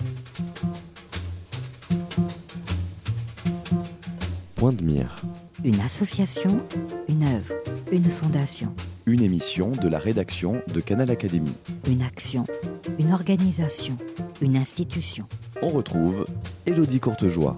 Point de mire. Une association, une œuvre, une fondation. Une émission de la rédaction de Canal Académie. Une action, une organisation, une institution. On retrouve Élodie Courtejoie.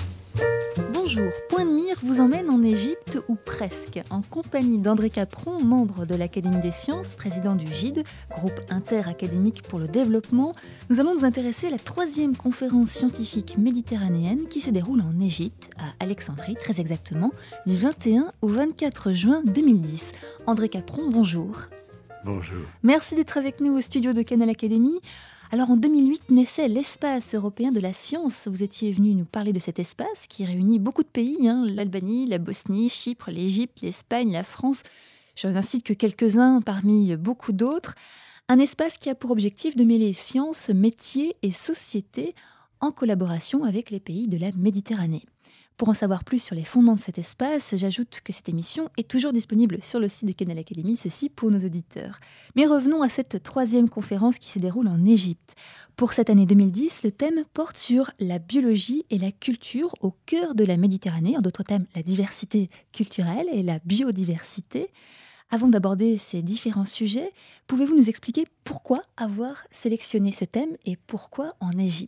Bonjour, Point de mire vous emmène en Égypte, ou presque, en compagnie d'André Capron, membre de l'Académie des sciences, président du GIDE, groupe interacadémique pour le développement. Nous allons nous intéresser à la 3e conférence scientifique méditerranéenne qui se déroule en Égypte, à Alexandrie très exactement, du 21 au 24 juin 2010. André Capron, bonjour. Bonjour. Merci d'être avec nous au studio de Canal Académie. Alors en 2008 naissait l'espace européen de la science. Vous étiez venu nous parler de cet espace qui réunit beaucoup de pays, l'Albanie, la Bosnie, Chypre, l'Égypte, l'Espagne, la France. Je n'en cite que quelques-uns parmi beaucoup d'autres. Un espace qui a pour objectif de mêler sciences, métiers et société en collaboration avec les pays de la Méditerranée. Pour en savoir plus sur les fondements de cet espace, j'ajoute que cette émission est toujours disponible sur le site de Canal Académie, ceci pour nos auditeurs. Mais revenons à cette 3e conférence qui se déroule en Égypte. Pour cette année 2010, le thème porte sur la biologie et la culture au cœur de la Méditerranée, en d'autres termes la diversité culturelle et la biodiversité. Avant d'aborder ces différents sujets, pouvez-vous nous expliquer pourquoi avoir sélectionné ce thème et pourquoi en Égypte ?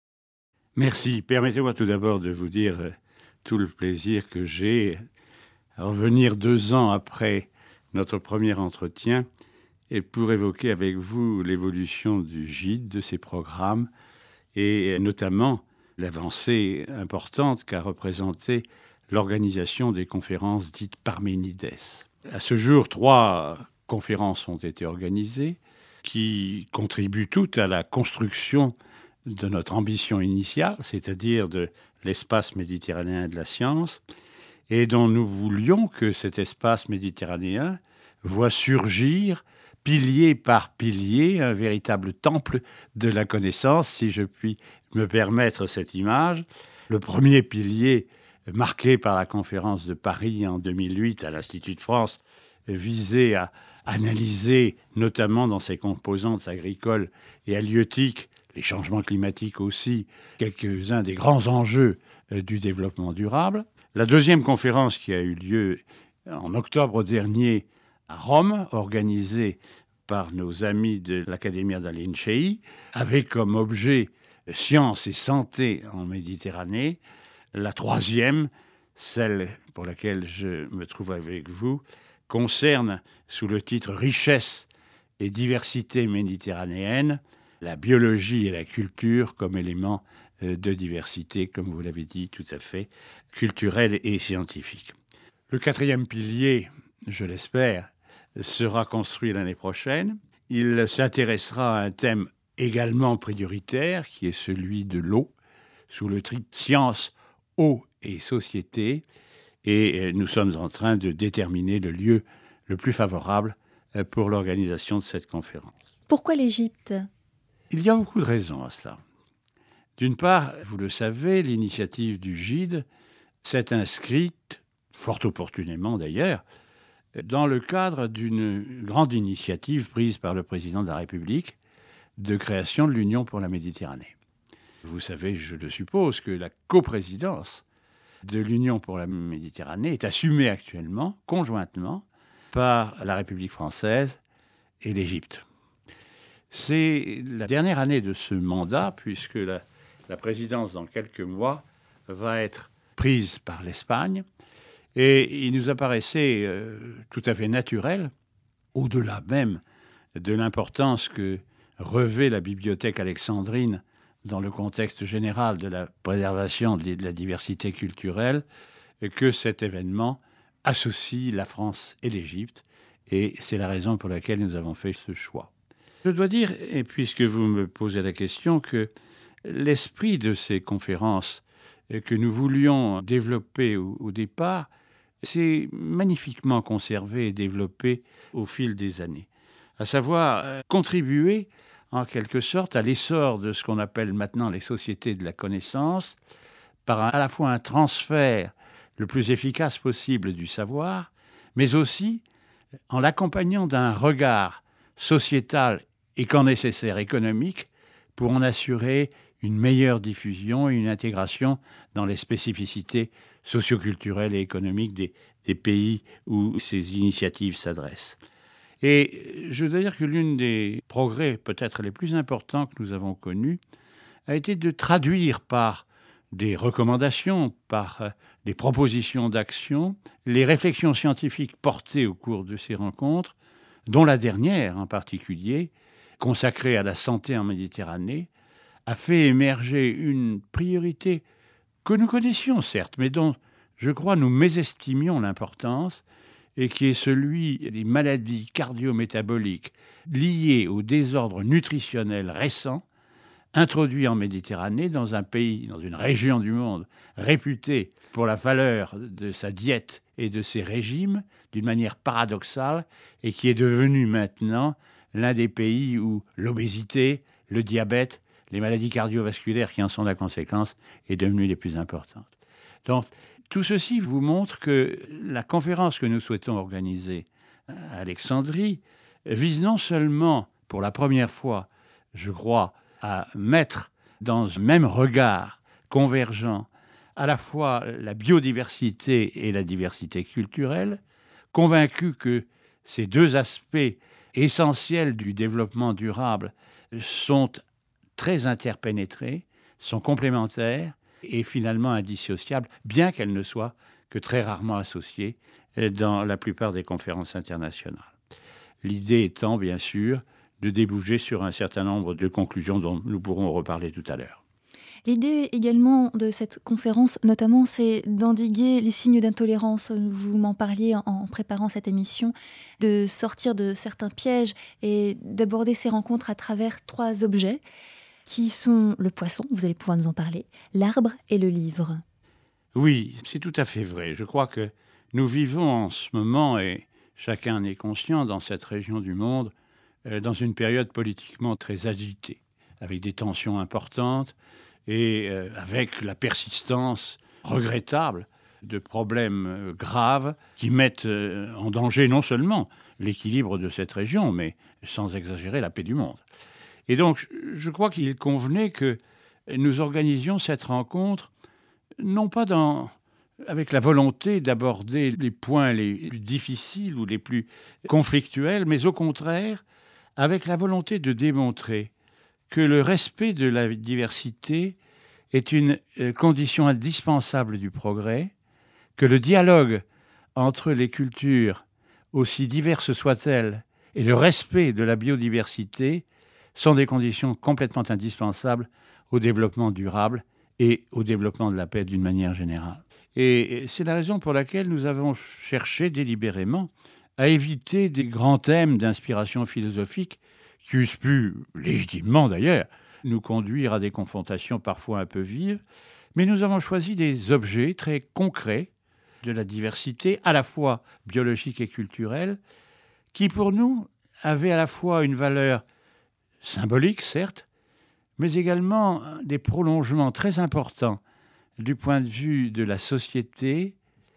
Merci. Permettez-moi tout d'abord de vous dire tout le plaisir que j'ai à revenir 2 ans après notre premier entretien et pour évoquer avec vous l'évolution du GIDE, de ses programmes et notamment l'avancée importante qu'a représentée l'organisation des conférences dites Parménides. À ce jour, 3 conférences ont été organisées qui contribuent toutes à la construction de notre ambition initiale, c'est-à-dire de l'espace méditerranéen de la science, et dont nous voulions que cet espace méditerranéen voit surgir, pilier par pilier, un véritable temple de la connaissance, si je puis me permettre cette image. Le premier pilier, marqué par la conférence de Paris en 2008 à l'Institut de France, visait à analyser, notamment dans ses composantes agricoles et halieutiques, les changements climatiques aussi, quelques-uns des grands enjeux du développement durable. La 2e conférence qui a eu lieu en octobre dernier à Rome, organisée par nos amis de l'Accademia dei Lincei, avait comme objet science et santé en Méditerranée. La 3e, celle pour laquelle je me trouve avec vous, concerne, sous le titre « Richesse et diversité méditerranéenne », la biologie et la culture comme éléments de diversité, comme vous l'avez dit tout à fait, culturelle et scientifique. Le 4e pilier, je l'espère, sera construit l'année prochaine. Il s'intéressera à un thème également prioritaire, qui est celui de l'eau, sous le titre « Science, eau et société ». Et nous sommes en train de déterminer le lieu le plus favorable pour l'organisation de cette conférence. Pourquoi l'Égypte ? Il y a beaucoup de raisons à cela. D'une part, vous le savez, l'initiative du GIDE s'est inscrite, fort opportunément d'ailleurs, dans le cadre d'une grande initiative prise par le président de la République de création de l'Union pour la Méditerranée. Vous savez, je le suppose, que la coprésidence de l'Union pour la Méditerranée est assumée actuellement, conjointement, par la République française et l'Égypte. C'est la dernière année de ce mandat, puisque la présidence, dans quelques mois, va être prise par l'Espagne. Et il nous apparaissait tout à fait naturel, au-delà même de l'importance que revêt la bibliothèque alexandrine dans le contexte général de la préservation de la diversité culturelle, que cet événement associe la France et l'Égypte. Et c'est la raison pour laquelle nous avons fait ce choix. Je dois dire, et puisque vous me posez la question, que l'esprit de ces conférences que nous voulions développer au départ s'est magnifiquement conservé et développé au fil des années. À savoir contribuer en quelque sorte à l'essor de ce qu'on appelle maintenant les sociétés de la connaissance, par à la fois un transfert le plus efficace possible du savoir, mais aussi en l'accompagnant d'un regard sociétal et quand nécessaire économique pour en assurer une meilleure diffusion et une intégration dans les spécificités socioculturelles et économiques des pays où ces initiatives s'adressent. Et je dois dire que l'un des progrès peut-être les plus importants que nous avons connus a été de traduire par des recommandations, par des propositions d'action, les réflexions scientifiques portées au cours de ces rencontres, dont la dernière en particulier, consacrée à la santé en Méditerranée, a fait émerger une priorité que nous connaissions certes, mais dont, je crois, nous mésestimions l'importance, et qui est celui des maladies cardio-métaboliques liées aux désordres nutritionnels récents, introduits en Méditerranée, dans un pays, dans une région du monde réputée pour la valeur de sa diète et de ses régimes, d'une manière paradoxale, et qui est devenu maintenant l'un des pays où l'obésité, le diabète, les maladies cardiovasculaires qui en sont la conséquence, est devenue les plus importantes. Donc, tout ceci vous montre que la conférence que nous souhaitons organiser à Alexandrie vise non seulement, pour la première fois, je crois, à mettre dans un même regard convergent à la fois la biodiversité et la diversité culturelle, convaincu que ces deux aspects essentiels du développement durable sont très interpénétrés, sont complémentaires et finalement indissociables, bien qu'elles ne soient que très rarement associées dans la plupart des conférences internationales. L'idée étant, bien sûr, de déboucher sur un certain nombre de conclusions dont nous pourrons reparler tout à l'heure. L'idée également de cette conférence, notamment, c'est d'endiguer les signes d'intolérance. Vous m'en parliez en préparant cette émission, de sortir de certains pièges et d'aborder ces rencontres à travers 3 objets qui sont le poisson, vous allez pouvoir nous en parler, l'arbre et le livre. Oui, c'est tout à fait vrai. Je crois que nous vivons en ce moment, et chacun en est conscient dans cette région du monde, dans une période politiquement très agitée, avec des tensions importantes et avec la persistance regrettable de problèmes graves qui mettent en danger non seulement l'équilibre de cette région, mais sans exagérer la paix du monde. Et donc, je crois qu'il convenait que nous organisions cette rencontre, non pas avec la volonté d'aborder les points les plus difficiles ou les plus conflictuels, mais au contraire, avec la volonté de démontrer que le respect de la diversité est une condition indispensable du progrès, que le dialogue entre les cultures, aussi diverses soient-elles, et le respect de la biodiversité sont des conditions complètement indispensables au développement durable et au développement de la paix d'une manière générale. Et c'est la raison pour laquelle nous avons cherché délibérément à éviter des grands thèmes d'inspiration philosophique qui eussent pu, légitimement d'ailleurs, nous conduire à des confrontations parfois un peu vives, mais nous avons choisi des objets très concrets de la diversité, à la fois biologique et culturelle, qui pour nous avaient à la fois une valeur symbolique, certes, mais également des prolongements très importants du point de vue de la société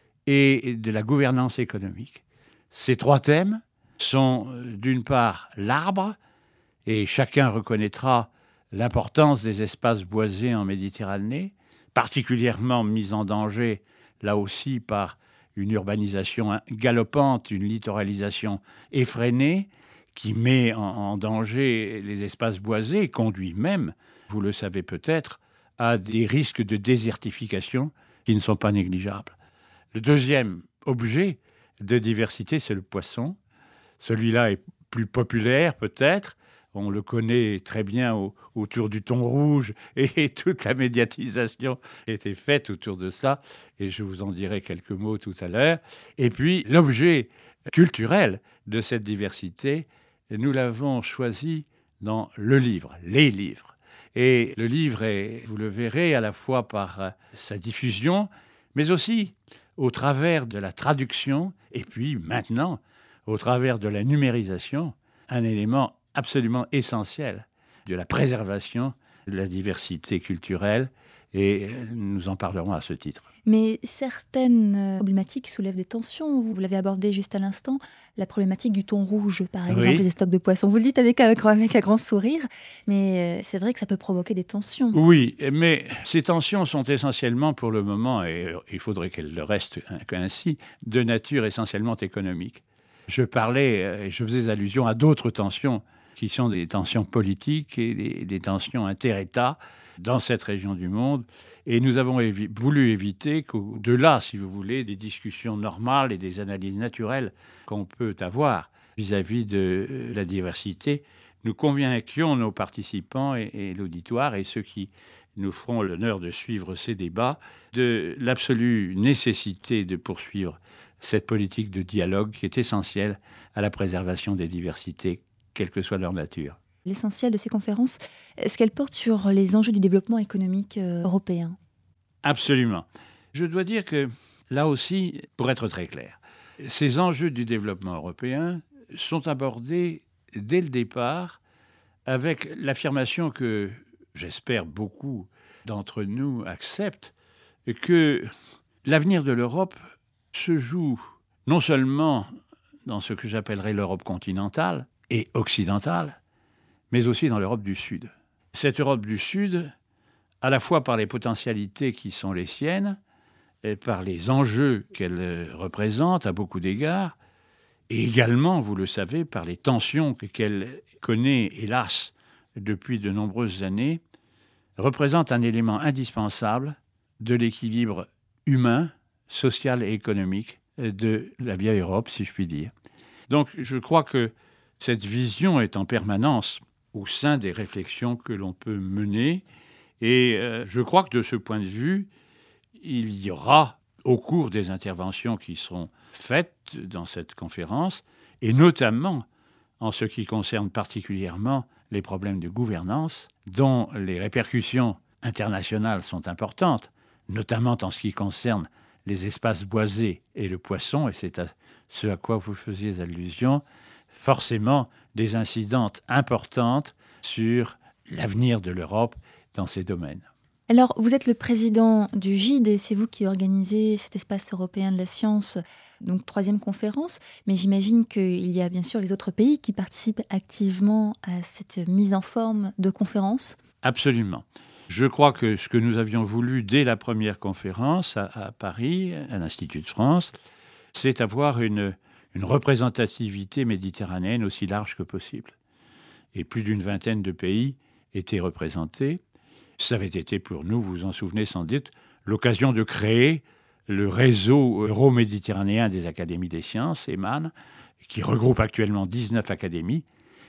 et de la gouvernance économique. Ces 3 thèmes sont, d'une part, l'arbre, et chacun reconnaîtra l'importance des espaces boisés en Méditerranée, particulièrement mis en danger, là aussi, par une urbanisation galopante, une littoralisation effrénée, qui met en danger les espaces boisés et conduit même, vous le savez peut-être, à des risques de désertification qui ne sont pas négligeables. Le deuxième objet de diversité, c'est le poisson. Celui-là est plus populaire peut-être. On le connaît très bien autour du thon rouge et toute la médiatisation était faite autour de ça. Et je vous en dirai quelques mots tout à l'heure. Et puis, l'objet culturel de cette diversité, nous l'avons choisi dans le livre, les livres. Et le livre est, vous le verrez, à la fois par sa diffusion, mais aussi au travers de la traduction, et puis maintenant, au travers de la numérisation, un élément absolument essentiel de la préservation de la diversité culturelle et nous en parlerons à ce titre. Mais certaines problématiques soulèvent des tensions. Vous l'avez abordé juste à l'instant, la problématique du thon rouge, par exemple, des stocks de poissons. Vous le dites avec un grand sourire, mais c'est vrai que ça peut provoquer des tensions. Oui, mais ces tensions sont essentiellement, pour le moment, et il faudrait qu'elles le restent ainsi, de nature essentiellement économique. Je parlais et je faisais allusion à d'autres tensions qui sont des tensions politiques et des tensions inter-États dans cette région du monde. Et nous avons voulu éviter qu'au-delà, si vous voulez, des discussions normales et des analyses naturelles qu'on peut avoir vis-à-vis de la diversité, nous convainquions nos participants et l'auditoire et ceux qui nous feront l'honneur de suivre ces débats de l'absolue nécessité de poursuivre cette politique de dialogue qui est essentielle à la préservation des diversités, quelle que soit leur nature. L'essentiel de ces conférences, est-ce qu'elles portent sur les enjeux du développement économique européen ? Absolument. Je dois dire que, là aussi, pour être très clair, ces enjeux du développement européen sont abordés dès le départ avec l'affirmation que, j'espère, beaucoup d'entre nous acceptent, que l'avenir de l'Europe se joue non seulement dans ce que j'appellerais l'Europe continentale et occidentale, mais aussi dans l'Europe du Sud. Cette Europe du Sud, à la fois par les potentialités qui sont les siennes, et par les enjeux qu'elle représente à beaucoup d'égards, et également, vous le savez, par les tensions qu'elle connaît, hélas, depuis de nombreuses années, représente un élément indispensable de l'équilibre humain, social et économique de la vieille Europe, si je puis dire. Donc, je crois que cette vision est en permanence au sein des réflexions que l'on peut mener. Et je crois que de ce point de vue, il y aura, au cours des interventions qui seront faites dans cette conférence, et notamment en ce qui concerne particulièrement les problèmes de gouvernance, dont les répercussions internationales sont importantes, notamment en ce qui concerne les espaces boisés et le poisson, et c'est à ce à quoi vous faisiez allusion, forcément des incidentes importantes sur l'avenir de l'Europe dans ces domaines. Alors, vous êtes le président du GIDE et c'est vous qui organisez cet espace européen de la science, donc 3e conférence. Mais j'imagine qu'il y a bien sûr les autres pays qui participent activement à cette mise en forme de conférence. Absolument. Je crois que ce que nous avions voulu dès la première conférence à Paris, à l'Institut de France, c'est avoir une représentativité méditerranéenne aussi large que possible. Et plus d'une vingtaine de pays étaient représentés. Ça avait été pour nous, vous vous en souvenez sans doute, l'occasion de créer le réseau euro-méditerranéen des académies des sciences, EMAN, qui regroupe actuellement 19 académies.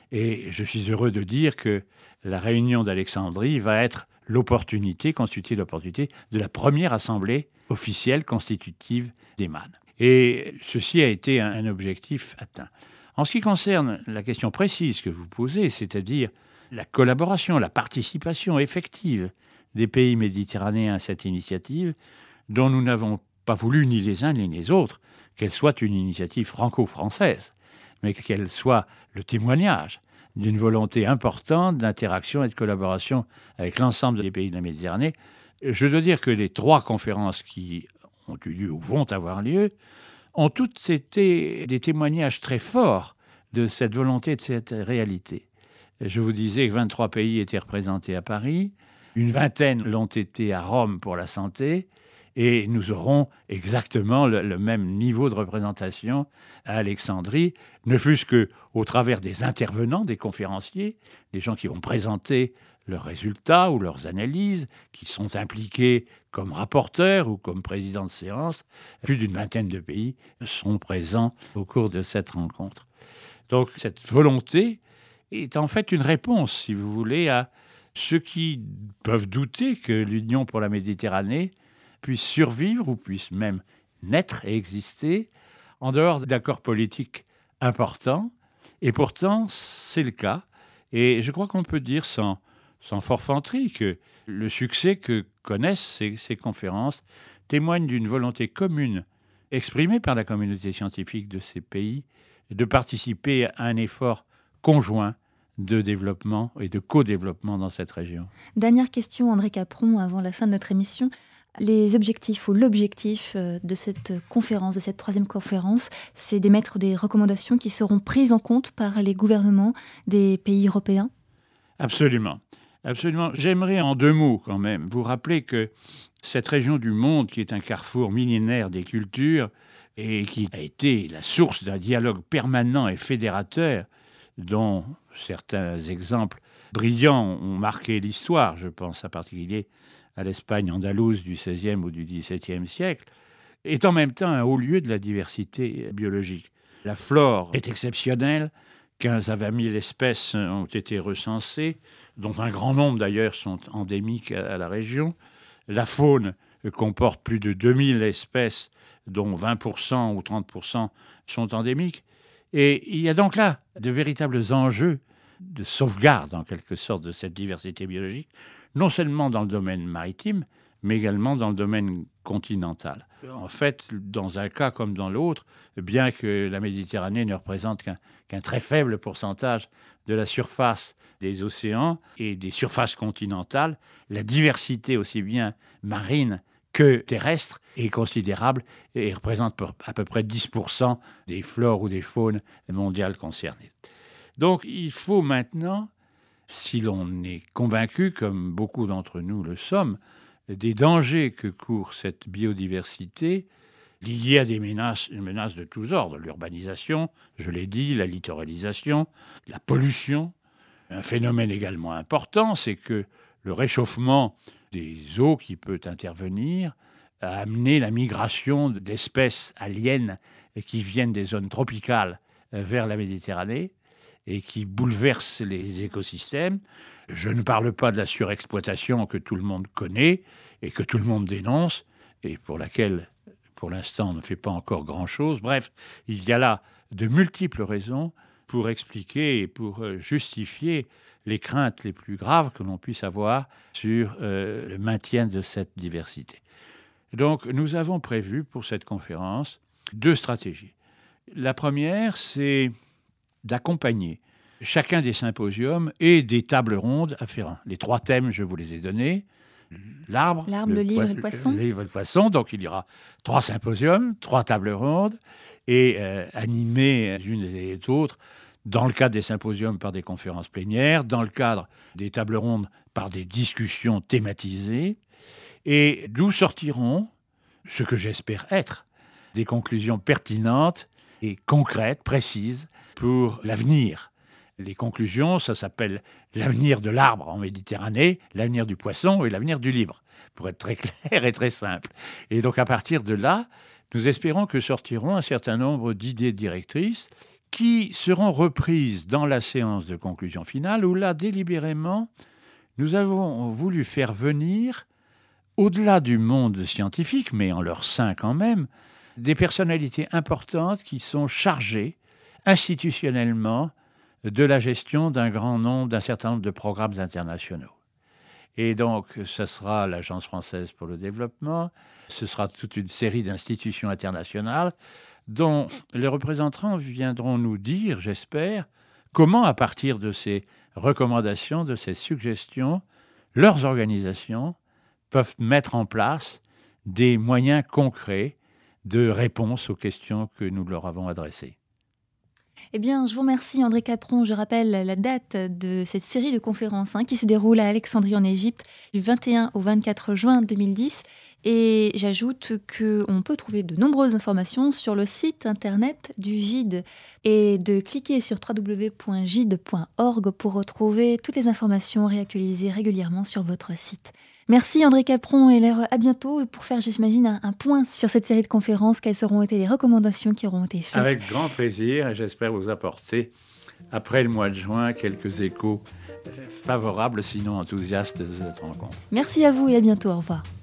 Et je suis heureux de dire que la réunion d'Alexandrie va être constituer l'opportunité de la première assemblée officielle constitutive d'EMAN. Et ceci a été un objectif atteint. En ce qui concerne la question précise que vous posez, c'est-à-dire la collaboration, la participation effective des pays méditerranéens à cette initiative, dont nous n'avons pas voulu ni les uns ni les autres qu'elle soit une initiative franco-française, mais qu'elle soit le témoignage d'une volonté importante d'interaction et de collaboration avec l'ensemble des pays de la Méditerranée. Je dois dire que les 3 conférences qui ont eu lieu ou vont avoir lieu ont toutes été des témoignages très forts de cette volonté, de cette réalité. Je vous disais que 23 pays étaient représentés à Paris, une vingtaine l'ont été à Rome pour la santé, et nous aurons exactement le même niveau de représentation à Alexandrie, ne fût-ce qu'au travers des intervenants, des conférenciers, les gens qui vont présenter leurs résultats ou leurs analyses, qui sont impliqués comme rapporteurs ou comme présidents de séance. Plus d'une vingtaine de pays sont présents au cours de cette rencontre. Donc cette volonté est en fait une réponse, si vous voulez, à ceux qui peuvent douter que l'Union pour la Méditerranée puisse survivre ou puisse même naître et exister en dehors d'accords politiques importants. Et pourtant, c'est le cas. Et je crois qu'on peut dire sans forfanterie que le succès que connaissent ces conférences témoigne d'une volonté commune exprimée par la communauté scientifique de ces pays de participer à un effort conjoint de développement et de co-développement dans cette région. Dernière question, André Capron, avant la fin de notre émission. Les objectifs ou l'objectif de cette conférence, de cette 3e conférence, c'est d'émettre des recommandations qui seront prises en compte par les gouvernements des pays européens ? Absolument. Absolument. J'aimerais en 2 mots quand même vous rappeler que cette région du monde, qui est un carrefour millénaire des cultures et qui a été la source d'un dialogue permanent et fédérateur, dont certains exemples brillants ont marqué l'histoire, je pense en particulier à l'Espagne andalouse du XVIe ou du XVIIe siècle, est en même temps un haut lieu de la diversité biologique. La flore est exceptionnelle, 15 à 20 000 espèces ont été recensées, dont un grand nombre d'ailleurs sont endémiques à la région. La faune comporte plus de 2000 espèces, dont 20% ou 30% sont endémiques. Et il y a donc là de véritables enjeux de sauvegarde, en quelque sorte, de cette diversité biologique, non seulement dans le domaine maritime, mais également dans le domaine continental. En fait, dans un cas comme dans l'autre, bien que la Méditerranée ne représente qu'un très faible pourcentage de la surface des océans et des surfaces continentales, la diversité aussi bien marine que terrestre est considérable et représente à peu près 10% des flores ou des faunes mondiales concernées. Donc il faut maintenant, si l'on est convaincu, comme beaucoup d'entre nous le sommes, des dangers que court cette biodiversité liés à des menaces de tous ordres, l'urbanisation, je l'ai dit, la littoralisation, la pollution. Un phénomène également important, c'est que le réchauffement des eaux qui peut intervenir a amené la migration d'espèces aliens qui viennent des zones tropicales vers la Méditerranée et qui bouleversent les écosystèmes. Je ne parle pas de la surexploitation que tout le monde connaît et que tout le monde dénonce et pour laquelle, pour l'instant, on ne fait pas encore grand-chose. Bref, il y a là de multiples raisons pour expliquer et pour justifier les craintes les plus graves que l'on puisse avoir sur le maintien de cette diversité. Donc, nous avons prévu pour cette conférence 2 stratégies. La première, c'est d'accompagner chacun des symposiums et des tables rondes afférents. Les 3 thèmes, je vous les ai donnés. L'arbre, le livre et le poisson. Le livre et le poisson. Donc, il y aura 3 symposiums, 3 tables rondes, et animées les unes et les autres, dans le cadre des symposiums par des conférences plénières, dans le cadre des tables rondes par des discussions thématisées, et d'où sortiront ce que j'espère être des conclusions pertinentes et concrètes, précises, pour l'avenir. Les conclusions, ça s'appelle l'avenir de l'arbre en Méditerranée, l'avenir du poisson et l'avenir du livre, pour être très clair et très simple. Et donc à partir de là, nous espérons que sortiront un certain nombre d'idées directrices qui seront reprises dans la séance de conclusion finale, où là, délibérément, nous avons voulu faire venir, au-delà du monde scientifique, mais en leur sein quand même, des personnalités importantes qui sont chargées institutionnellement de la gestion d'un certain nombre de programmes internationaux. Et donc, ce sera l'Agence française pour le développement, ce sera toute une série d'institutions internationales dont les représentants viendront nous dire, j'espère, comment, à partir de ces recommandations, de ces suggestions, leurs organisations peuvent mettre en place des moyens concrets de réponse aux questions que nous leur avons adressées. Eh bien, je vous remercie André Capron. Je rappelle la date de cette série de conférences qui se déroule à Alexandrie en Égypte du 21 au 24 juin 2010. Et j'ajoute qu'on peut trouver de nombreuses informations sur le site internet du GIDE et de cliquer sur www.gide.org pour retrouver toutes les informations réactualisées régulièrement sur votre site. Merci André Capron et à bientôt pour faire, j'imagine, un point sur cette série de conférences. Quelles seront été les recommandations qui auront été faites? Avec grand plaisir et j'espère vous apporter, après le mois de juin, quelques échos favorables, sinon enthousiastes de cette rencontre. Merci à vous et à bientôt. Au revoir.